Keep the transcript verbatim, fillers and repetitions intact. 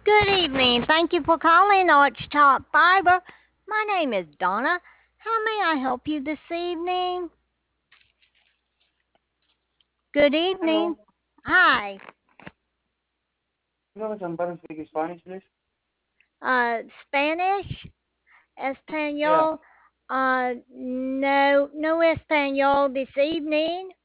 Good evening. Thank you for calling Arch Top Fiber. My name is Donna. How may I help you this evening? Good evening. Hello. Hi. Hello, somebody speak Spanish, please? Uh, Spanish? Yeah. Espanol? Uh, no, no Espanol this evening.